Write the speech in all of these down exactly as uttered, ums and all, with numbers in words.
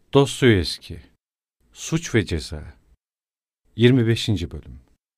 Dostoyevski Suç ve Ceza yirmi beşinci. Bölüm.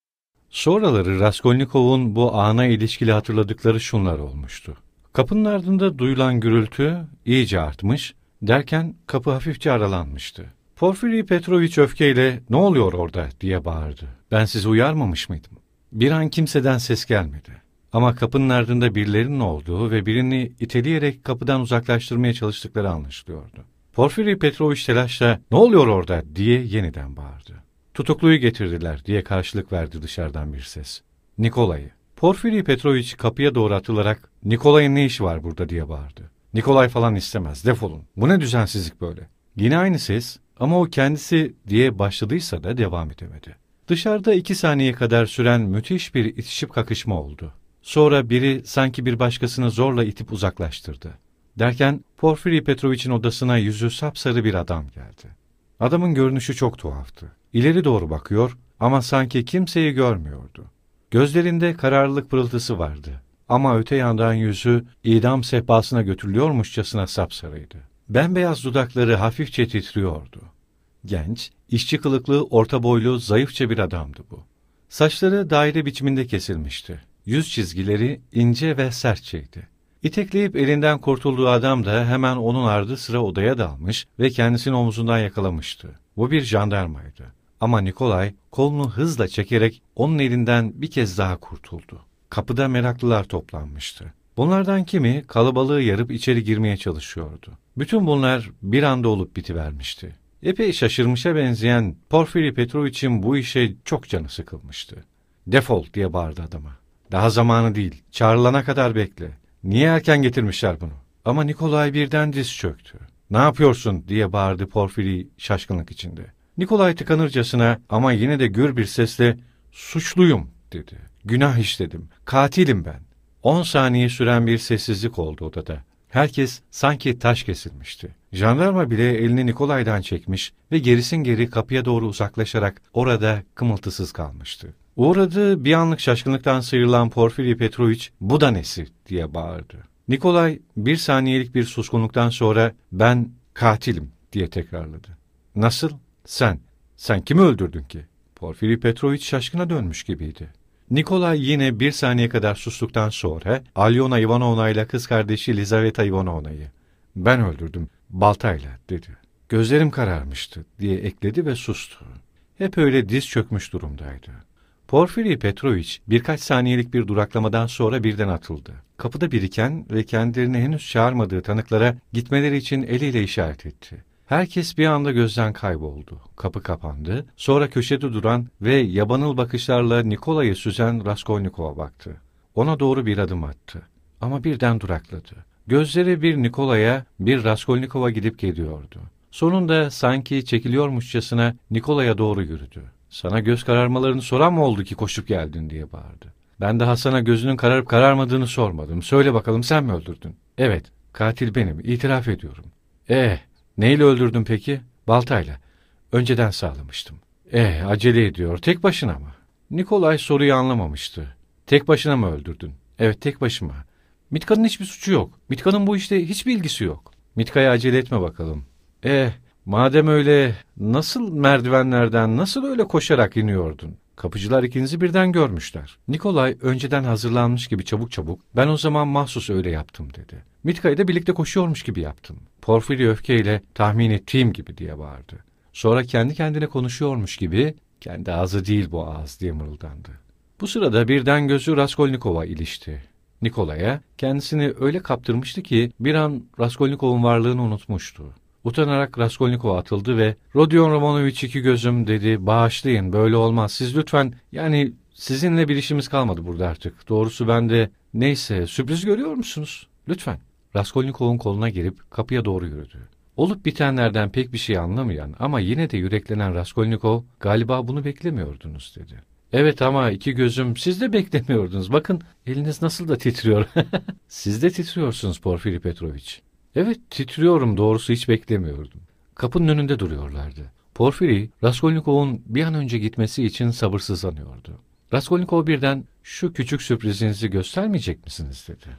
Sonraları Raskolnikov'un bu ana ilişkili hatırladıkları şunlar olmuştu. Kapının ardında duyulan gürültü iyice artmış, derken kapı hafifçe aralanmıştı. Porfiri Petroviç öfkeyle "Ne oluyor orada?" diye bağırdı. "Ben sizi uyarmamış mıydım?" Bir an kimseden ses gelmedi. Ama kapının ardında birilerinin olduğu ve birini iteleyerek kapıdan uzaklaştırmaya çalıştıkları anlaşılıyordu. Porfiri Petroviç telaşla "Ne oluyor orada?" diye yeniden bağırdı. "Tutukluyu getirdiler" diye karşılık verdi dışarıdan bir ses. "Nikolay'ı." Porfiri Petroviç kapıya doğru atılarak "Nikolay'ın ne işi var burada?" diye bağırdı. "Nikolay falan istemez, defolun. Bu ne düzensizlik böyle?" Yine aynı ses ama o kendisi diye başladıysa da devam edemedi. Dışarıda iki saniye kadar süren müthiş bir itişip kakışma oldu. Sonra biri sanki bir başkasını zorla itip uzaklaştırdı. Derken Porfiri Petroviç'in odasına yüzü sapsarı bir adam geldi. Adamın görünüşü çok tuhaftı. İleri doğru bakıyor ama sanki kimseyi görmüyordu. Gözlerinde kararlılık pırıltısı vardı. Ama öte yandan yüzü idam sehpasına götürülüyormuşçasına sapsarıydı. Bembeyaz dudakları hafifçe titriyordu. Genç, işçi kılıklı, orta boylu, zayıfça bir adamdı bu. Saçları daire biçiminde kesilmişti. Yüz çizgileri ince ve sertçeydi. İtekleyip elinden kurtulduğu adam da hemen onun ardı sıra odaya dalmış ve kendisini omzundan yakalamıştı. Bu bir jandarmaydı. Ama Nikolay kolunu hızla çekerek onun elinden bir kez daha kurtuldu. Kapıda meraklılar toplanmıştı. Bunlardan kimi kalabalığı yarıp içeri girmeye çalışıyordu. Bütün bunlar bir anda olup bitivermişti. Epey şaşırmışa benzeyen Porfiri Petroviç'in bu işe çok canı sıkılmıştı. "Defol!" diye bağırdı adama. "Daha zamanı değil, çağrılana kadar bekle. Niye erken getirmişler bunu?" Ama Nikolay birden diz çöktü. "Ne yapıyorsun?" diye bağırdı Porfiri şaşkınlık içinde. Nikolay tıkanırcasına ama yine de gür bir sesle "Suçluyum" dedi. "Günah işledim, katilim ben." On saniye süren bir sessizlik oldu odada. Herkes sanki taş kesilmişti. Jandarma bile elini Nikolay'dan çekmiş ve gerisin geri kapıya doğru uzaklaşarak orada kımıltısız kalmıştı. Uğradığı bir anlık şaşkınlıktan sıyrılan Porfiri Petroviç "Bu da nesi?" diye bağırdı. Nikolay bir saniyelik bir suskunluktan sonra "Ben katilim" diye tekrarladı. "Nasıl? Sen? Sen kimi öldürdün ki?" Porfiri Petroviç şaşkına dönmüş gibiydi. Nikolay yine bir saniye kadar sustuktan sonra Alyona Ivanovna ile kız kardeşi Lizaveta Ivanovna'yı "Ben öldürdüm, baltayla" dedi. "Gözlerim kararmıştı" diye ekledi ve sustu. Hep öyle diz çökmüş durumdaydı. Porfiri Petroviç birkaç saniyelik bir duraklamadan sonra birden atıldı. Kapıda biriken ve kendilerini henüz çağırmadığı tanıklara gitmeleri için eliyle işaret etti. Herkes bir anda gözden kayboldu. Kapı kapandı. Sonra köşede duran ve yabanıl bakışlarla Nikolay'ı süzen Raskolnikov'a baktı. Ona doğru bir adım attı. Ama birden durakladı. Gözleri bir Nikolay'a, bir Raskolnikov'a gidip geliyordu. Sonunda sanki çekiliyormuşçasına Nikolay'a doğru yürüdü. "Sana göz kararmalarını soran mı oldu ki koşup geldin?" diye bağırdı. "Ben daha sana gözünün kararıp kararmadığını sormadım. Söyle bakalım, sen mi öldürdün?" "Evet, katil benim, itiraf ediyorum." "Eh, neyle öldürdün peki?" "Baltayla. Önceden sağlamıştım." "Eh, acele ediyor. Tek başına mı?" Nikolay soruyu anlamamıştı. "Tek başına mı öldürdün?" "Evet, tek başıma." "Mitka'nın hiçbir suçu yok. Mitka'nın bu işte hiçbir ilgisi yok." "Mitka'ya acele etme bakalım." "Eh, madem öyle, nasıl merdivenlerden nasıl öyle koşarak iniyordun?" "Kapıcılar ikinizi birden görmüşler." Nikolay önceden hazırlanmış gibi çabuk çabuk "Ben o zaman mahsus öyle yaptım" dedi. "Mitka'yı da birlikte koşuyormuş gibi yaptım." Porfiri öfkeyle "Tahmin ettiğim gibi" diye bağırdı. Sonra kendi kendine konuşuyormuş gibi "Kendi ağzı değil bu ağız" diye mırıldandı. Bu sırada birden gözü Raskolnikov'a ilişti. Nikolay'a kendisini öyle kaptırmıştı ki bir an Raskolnikov'un varlığını unutmuştu. Utanarak Raskolnikov'a atıldı ve "Rodion Romanovich iki gözüm" dedi. "Bağışlayın, böyle olmaz. Siz lütfen, yani sizinle bir işimiz kalmadı burada artık. Doğrusu ben de, neyse, sürpriz görüyor musunuz? Lütfen." Raskolnikov'un koluna girip kapıya doğru yürüdü. Olup bitenlerden pek bir şey anlamayan ama yine de yüreklenen Raskolnikov, "Galiba bunu beklemiyordunuz" dedi. "Evet ama iki gözüm, siz de beklemiyordunuz. Bakın eliniz nasıl da titriyor." "Siz de titriyorsunuz Porfiri Petroviç." "Evet, titriyorum, doğrusu hiç beklemiyordum." Kapının önünde duruyorlardı. Porfiri, Raskolnikov'un bir an önce gitmesi için sabırsızlanıyordu. Raskolnikov birden "Şu küçük sürprizinizi göstermeyecek misiniz?" dedi.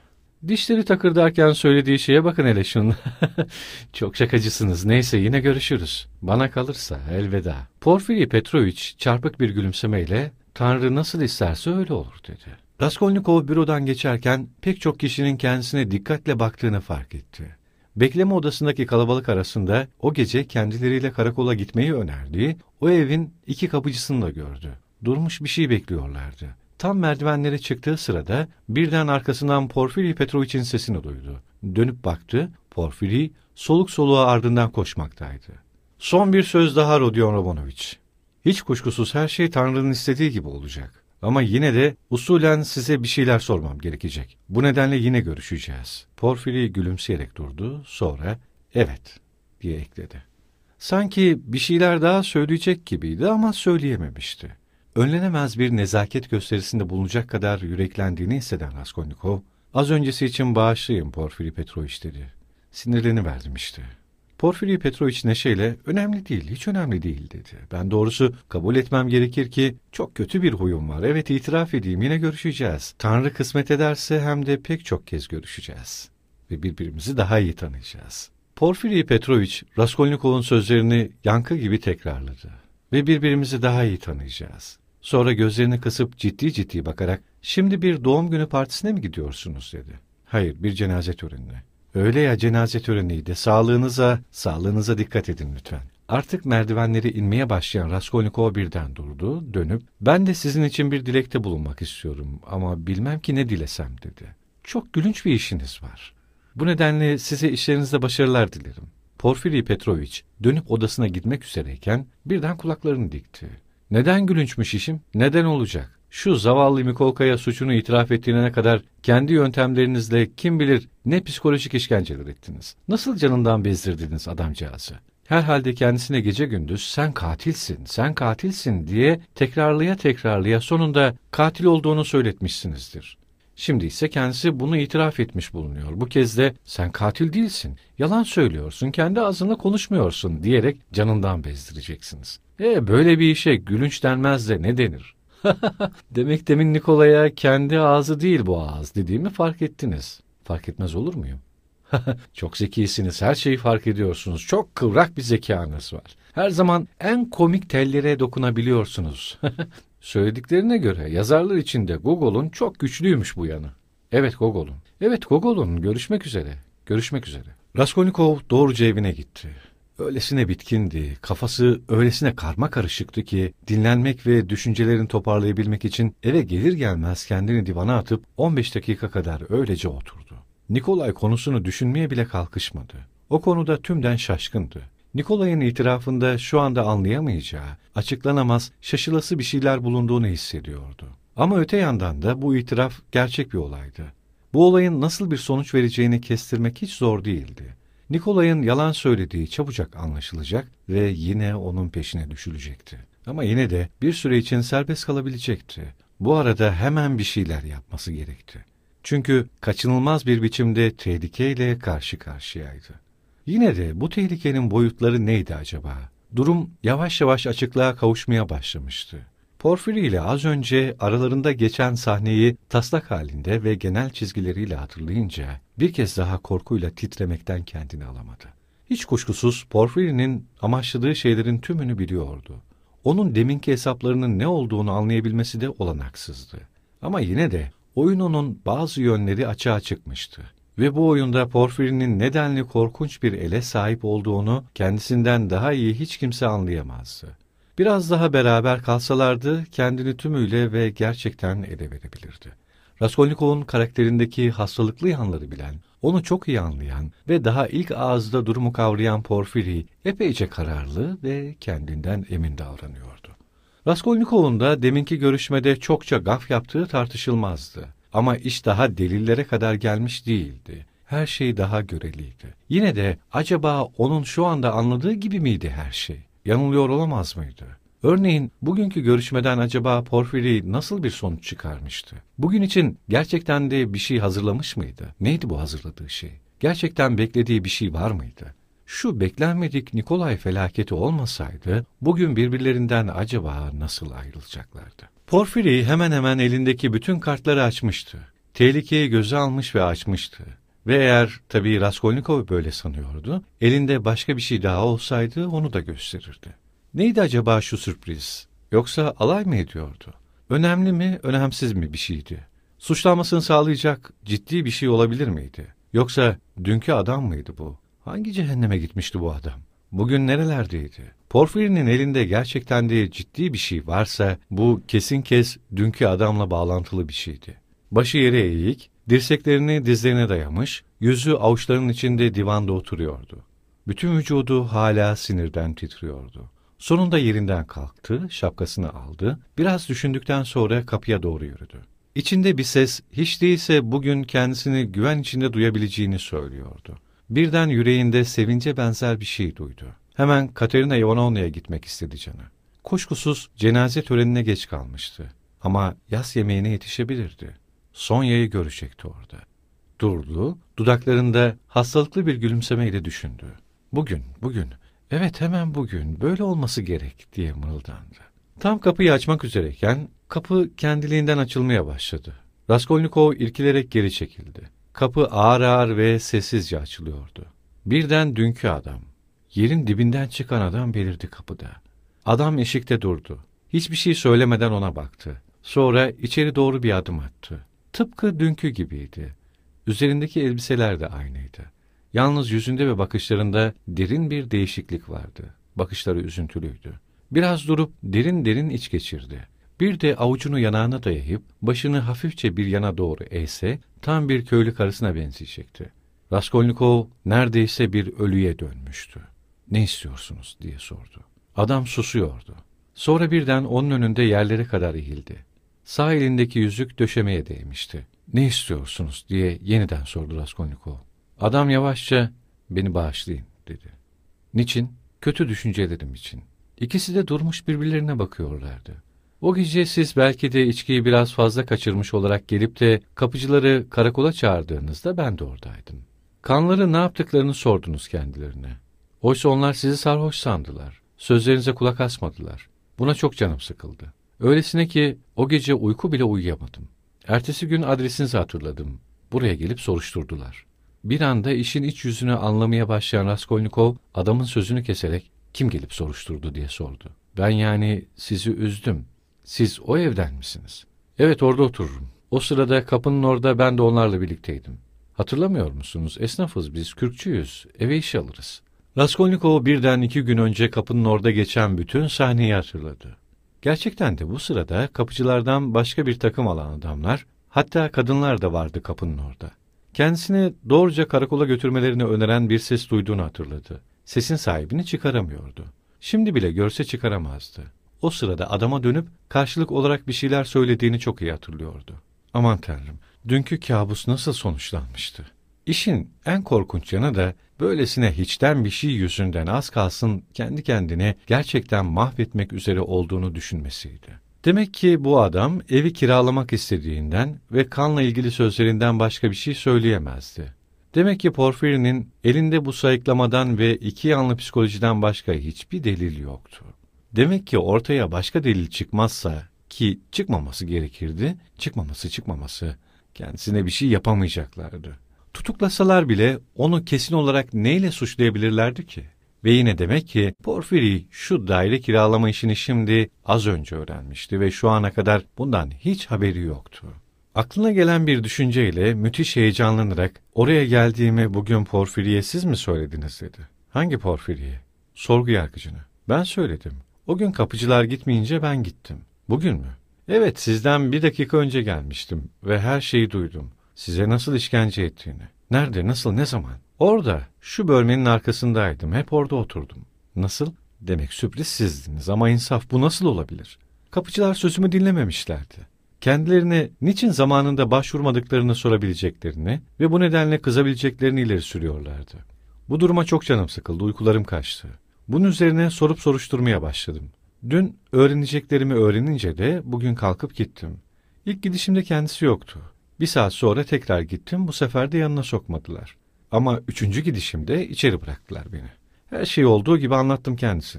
Dişleri takırdarken söylediği şeye bakın hele şunun. Çok şakacısınız. Neyse yine görüşürüz. Bana kalırsa elveda. Porfiri Petroviç çarpık bir gülümsemeyle Tanrı nasıl isterse öyle olur dedi. Raskolnikov bürodan geçerken pek çok kişinin kendisine dikkatle baktığını fark etti. Bekleme odasındaki kalabalık arasında o gece kendileriyle karakola gitmeyi önerdiği o evin iki kapıcısını da gördü. Durmuş bir şey bekliyorlardı. Tam merdivenlere çıktığı sırada birden arkasından Porfiri Petroviç'in sesini duydu. Dönüp baktı, Porfiri soluk soluğa ardından koşmaktaydı. Son bir söz daha Rodion Romanovich. Hiç kuşkusuz her şey Tanrı'nın istediği gibi olacak. Ama yine de usulen size bir şeyler sormam gerekecek. Bu nedenle yine görüşeceğiz. Porfiri gülümseyerek durdu, sonra evet diye ekledi. Sanki bir şeyler daha söyleyecek gibiydi ama söyleyememişti. Önlenemez bir nezaket gösterisinde bulunacak kadar yüreklendiğini hisseden Raskolnikov, az öncesi için bağışlayın Porfiri Petroviç dedi. Sinirleniverdim işte. Porfiri Petroviç neşeyle önemli değil, hiç önemli değil dedi. Ben doğrusu kabul etmem gerekir ki çok kötü bir huyum var. Evet itiraf edeyim yine görüşeceğiz. Tanrı kısmet ederse hem de pek çok kez görüşeceğiz. Ve birbirimizi daha iyi tanıyacağız. Porfiri Petroviç Raskolnikov'un sözlerini yankı gibi tekrarladı. Ve birbirimizi daha iyi tanıyacağız. Sonra gözlerini kısıp ciddi ciddi bakarak şimdi bir doğum günü partisine mi gidiyorsunuz dedi. Hayır bir cenaze törenine. Öyle ya cenaze töreniydi. Sağlığınıza, sağlığınıza dikkat edin lütfen. Artık merdivenleri inmeye başlayan Raskolnikov birden durdu, dönüp ben de sizin için bir dilekte bulunmak istiyorum ama bilmem ki ne dilesem dedi. Çok gülünç bir işiniz var. Bu nedenle size işlerinizde başarılar dilerim. Porfiri Petroviç dönüp odasına gitmek üzereyken birden kulaklarını dikti. Neden gülünçmüş işim? Neden olacak? Şu zavallı Mikolka'ya suçunu itiraf ettiğine kadar kendi yöntemlerinizle kim bilir ne psikolojik işkenceler ettiniz. Nasıl canından bezdirdiniz adamcağızı? Herhalde kendisine gece gündüz sen katilsin, sen katilsin diye tekrarlaya tekrarlaya sonunda katil olduğunu söyletmişsinizdir. Şimdi ise kendisi bunu itiraf etmiş bulunuyor. Bu kez de sen katil değilsin, yalan söylüyorsun, kendi ağzınla konuşmuyorsun diyerek canından bezdireceksiniz. E böyle bir işe gülünç denmez de ne denir? Demek demin Nikola'ya kendi ağzı değil bu ağız dediğimi fark ettiniz. Fark etmez olur muyum? Çok zekisiniz, her şeyi fark ediyorsunuz. Çok kıvrak bir zekanız var. Her zaman en komik tellere dokunabiliyorsunuz. Söylediklerine göre yazarlar içinde Gogol'un çok güçlüymüş bu yanı. Evet Gogol'un. Evet Gogol'un. Görüşmek üzere. Görüşmek üzere. Raskolnikov doğruca evine gitti. Öylesine bitkindi, kafası öylesine karmakarışıktı ki dinlenmek ve düşüncelerini toparlayabilmek için eve gelir gelmez kendini divana atıp on beş dakika kadar öylece oturdu. Nikolay konusunu düşünmeye bile kalkışmadı. O konuda tümden şaşkındı. Nikolay'ın itirafında şu anda anlayamayacağı, açıklanamaz, şaşılası bir şeyler bulunduğunu hissediyordu. Ama öte yandan da bu itiraf gerçek bir olaydı. Bu olayın nasıl bir sonuç vereceğini kestirmek hiç zor değildi. Nikolay'ın yalan söylediği çabucak anlaşılacak ve yine onun peşine düşülecekti. Ama yine de bir süre için serbest kalabilecekti. Bu arada hemen bir şeyler yapması gerekti. Çünkü kaçınılmaz bir biçimde tehlikeyle karşı karşıyaydı. Yine de bu tehlikenin boyutları neydi acaba? Durum yavaş yavaş açıklığa kavuşmaya başlamıştı. Porfiri ile az önce aralarında geçen sahneyi taslak halinde ve genel çizgileriyle hatırlayınca bir kez daha korkuyla titremekten kendini alamadı. Hiç kuşkusuz Porfiri'nin amaçladığı şeylerin tümünü biliyordu. Onun deminki hesaplarının ne olduğunu anlayabilmesi de olanaksızdı. Ama yine de oyununun bazı yönleri açığa çıkmıştı. Ve bu oyunda Porfiri'nin nedenli korkunç bir ele sahip olduğunu kendisinden daha iyi hiç kimse anlayamazdı. Biraz daha beraber kalsalardı kendini tümüyle ve gerçekten ele verebilirdi. Raskolnikov'un karakterindeki hastalıklı yanları bilen, onu çok iyi anlayan ve daha ilk ağızda durumu kavrayan Porfiri epeyce kararlı ve kendinden emin davranıyordu. Raskolnikov'un da deminki görüşmede çokça gaf yaptığı tartışılmazdı. Ama iş daha delillere kadar gelmiş değildi. Her şey daha göreliydi. Yine de acaba onun şu anda anladığı gibi miydi her şey? Yanılıyor olamaz mıydı? Örneğin bugünkü görüşmeden acaba Porfiri nasıl bir sonuç çıkarmıştı? Bugün için gerçekten de bir şey hazırlamış mıydı? Neydi bu hazırladığı şey? Gerçekten beklediği bir şey var mıydı? Şu beklenmedik Nikolay felaketi olmasaydı bugün birbirlerinden acaba nasıl ayrılacaklardı? Porfiri hemen hemen elindeki bütün kartları açmıştı. tehlikeyi göze almış ve açmıştı. Ve eğer tabii Raskolnikov böyle sanıyordu, elinde başka bir şey daha olsaydı onu da gösterirdi. Neydi acaba şu sürpriz? Yoksa alay mı ediyordu? Önemli mi, önemsiz mi bir şeydi? Suçlanmasını sağlayacak ciddi bir şey olabilir miydi? Yoksa dünkü adam mıydı bu? Hangi cehenneme gitmişti bu adam? Bugün nerelerdeydi? Porfiri'nin elinde gerçekten de ciddi bir şey varsa bu kesin kes dünkü adamla bağlantılı bir şeydi. Başı yere eğik, dirseklerini dizlerine dayamış, yüzü avuçlarının içinde divanda oturuyordu. Bütün vücudu hala sinirden titriyordu. Sonunda yerinden kalktı, şapkasını aldı, biraz düşündükten sonra kapıya doğru yürüdü. İçinde bir ses hiç değilse bugün kendisini güven içinde duyabileceğini söylüyordu. Birden yüreğinde sevince benzer bir şey duydu. Hemen Katerina Ivanovna'ya gitmek istedi canı. Kuşkusuz cenaze törenine geç kalmıştı. Ama yas yemeğine yetişebilirdi. Sonya'yı görecekti orada. Durdu, dudaklarında hastalıklı bir gülümsemeyle düşündü. Bugün, bugün, evet hemen bugün, böyle olması gerek diye mırıldandı. Tam kapıyı açmak üzereyken kapı kendiliğinden açılmaya başladı. Raskolnikov irkilerek geri çekildi. Kapı ağır ağır ve sessizce açılıyordu. Birden dünkü adam, yerin dibinden çıkan adam belirdi kapıda. Adam eşikte durdu. Hiçbir şey söylemeden ona baktı. Sonra içeri doğru bir adım attı. Tıpkı dünkü gibiydi. Üzerindeki elbiseler de aynıydı. Yalnız yüzünde ve bakışlarında derin bir değişiklik vardı. Bakışları üzüntülüydü. Biraz durup derin derin iç geçirdi. Bir de avucunu yanağına dayayıp başını hafifçe bir yana doğru eğse tam bir köylü karısına benzeyecekti. Raskolnikov neredeyse bir ölüye dönmüştü. "Ne istiyorsunuz?" diye sordu. Adam susuyordu. Sonra birden onun önünde yerlere kadar eğildi. Sağ elindeki yüzük döşemeye değmişti. "Ne istiyorsunuz?" diye yeniden sordu Raskolnikov. Adam yavaşça "Beni bağışlayın." dedi. "Niçin?" "Kötü düşüncelerim için." İkisi de durmuş birbirlerine bakıyorlardı. O gece siz belki de içkiyi biraz fazla kaçırmış olarak gelip de kapıcıları karakola çağırdığınızda ben de oradaydım. Kanları ne yaptıklarını sordunuz kendilerine. Oysa onlar sizi sarhoş sandılar. Sözlerinize kulak asmadılar. Buna çok canım sıkıldı. Öylesine ki o gece uyku bile uyuyamadım. Ertesi gün adresinizi hatırladım. Buraya gelip soruşturdular. Bir anda işin iç yüzünü anlamaya başlayan Raskolnikov adamın sözünü keserek "Kim gelip soruşturdu?" diye sordu. "Ben yani sizi üzdüm. Siz o evden misiniz?" "Evet, orada otururum. O sırada kapının orada ben de onlarla birlikteydim." "Hatırlamıyor musunuz? Esnafız biz, kürkçüyüz. Eve iş alırız." Raskolnikov birden iki gün önce kapının orada geçen bütün sahneyi hatırladı. Gerçekten de bu sırada kapıcılardan başka bir takım alan adamlar, hatta kadınlar da vardı kapının orada. Kendisini doğruca karakola götürmelerini öneren bir ses duyduğunu hatırladı. Sesin sahibini çıkaramıyordu. Şimdi bile görse çıkaramazdı. O sırada adama dönüp karşılık olarak bir şeyler söylediğini çok iyi hatırlıyordu. Aman Tanrım, dünkü kabus nasıl sonuçlanmıştı? İşin en korkunç yanı da böylesine hiçten bir şey yüzünden az kalsın kendi kendine gerçekten mahvetmek üzere olduğunu düşünmesiydi. Demek ki bu adam evi kiralamak istediğinden ve kanla ilgili sözlerinden başka bir şey söyleyemezdi. Demek ki Porfiri'nin elinde bu sayıklamadan ve iki yanlı psikolojiden başka hiçbir delil yoktu. Demek ki ortaya başka delil çıkmazsa, ki çıkmaması gerekirdi, çıkmaması çıkmaması, kendisine bir şey yapamayacaklardı. Tutuklasalar bile onu kesin olarak neyle suçlayabilirlerdi ki? Ve yine demek ki Porfiri şu daire kiralama işini şimdi az önce öğrenmişti ve şu ana kadar bundan hiç haberi yoktu. Aklına gelen bir düşünceyle müthiş heyecanlanarak "Oraya geldiğimi bugün Porfiri'ye siz mi söylediniz?" dedi. "Hangi Porfiri'ye?" "Sorgu yargıcını." "Ben söyledim. O gün kapıcılar gitmeyince ben gittim." "Bugün mü?" "Evet, sizden bir dakika önce gelmiştim ve her şeyi duydum. Size nasıl işkence ettiğini. Nerede, nasıl, ne zaman?" "Orada, şu bölmenin arkasındaydım. Hep orada oturdum." "Nasıl?" "Demek sürpriz sizdiniz ama insaf, bu nasıl olabilir?" "Kapıcılar sözümü dinlememişlerdi. Kendilerine niçin zamanında başvurmadıklarını sorabileceklerini ve bu nedenle kızabileceklerini ileri sürüyorlardı. Bu duruma çok canım sıkıldı, uykularım kaçtı. Bunun üzerine sorup soruşturmaya başladım. Dün öğreneceklerimi öğrenince de bugün kalkıp gittim. İlk gidişimde kendisi yoktu. Bir saat sonra tekrar gittim, bu sefer de yanına sokmadılar. Ama üçüncü gidişimde içeri bıraktılar beni. Her şeyi olduğu gibi anlattım kendisine.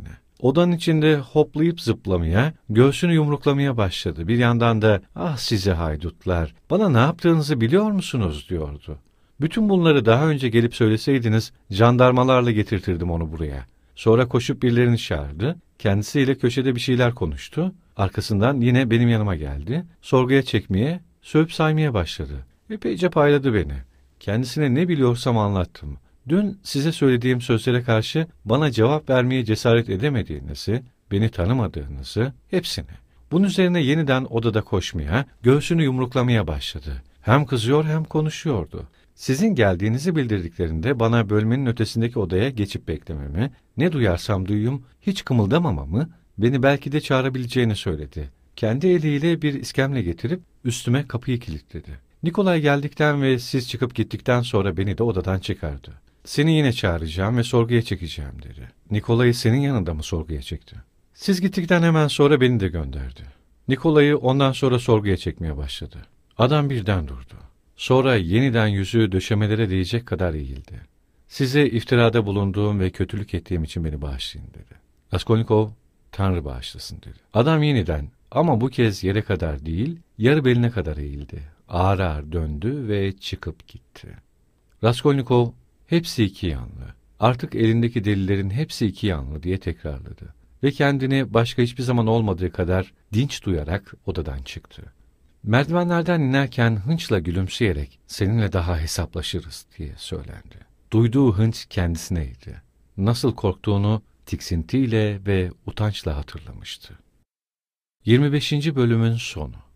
Odanın içinde hoplayıp zıplamaya, göğsünü yumruklamaya başladı. Bir yandan da "Ah size haydutlar, bana ne yaptığınızı biliyor musunuz?" diyordu. "Bütün bunları daha önce gelip söyleseydiniz, jandarmalarla getirtirdim onu buraya." Sonra koşup birilerini çağırdı. Kendisiyle köşede bir şeyler konuştu. Arkasından yine benim yanıma geldi. Sorguya çekmeye, sövüp saymaya başladı. Epeyce payladı beni. Kendisine ne biliyorsam anlattım. Dün size söylediğim sözlere karşı bana cevap vermeye cesaret edemediğinizi, beni tanımadığınızı, hepsini. Bunun üzerine yeniden odada koşmaya, göğsünü yumruklamaya başladı. Hem kızıyor hem konuşuyordu. Sizin geldiğinizi bildirdiklerinde bana bölmenin ötesindeki odaya geçip beklememi, ne duyarsam duyayım hiç kımıldamamamı, beni belki de çağırabileceğini söyledi. Kendi eliyle bir iskemle getirip üstüme kapıyı kilitledi. Nikolay geldikten ve siz çıkıp gittikten sonra beni de odadan çıkardı. "Seni yine çağıracağım ve sorguya çekeceğim," dedi. "Nikolay'ı senin yanında mı sorguya çekti?" "Siz gittikten hemen sonra beni de gönderdi. Nikolay'ı ondan sonra sorguya çekmeye başladı." Adam birden durdu. Sonra yeniden yüzü döşemelere değecek kadar eğildi. "Size iftirada bulunduğum ve kötülük ettiğim için beni bağışlayın," dedi. Raskolnikov, "Tanrı bağışlasın," dedi. Adam yeniden ama bu kez yere kadar değil, yarı beline kadar eğildi. Ağır ağır döndü ve çıkıp gitti. Raskolnikov, "Hepsi iki yanlı. Artık elindeki delillerin hepsi iki yanlı," diye tekrarladı. Ve kendini başka hiçbir zaman olmadığı kadar dinç duyarak odadan çıktı. Merdivenlerden inerken hınçla gülümseyerek "Seninle daha hesaplaşırız," diye söylendi. Duyduğu hınç kendisineydi. Nasıl korktuğunu tiksintiyle ve utançla hatırlamıştı. yirmi beşinci bölümün sonu.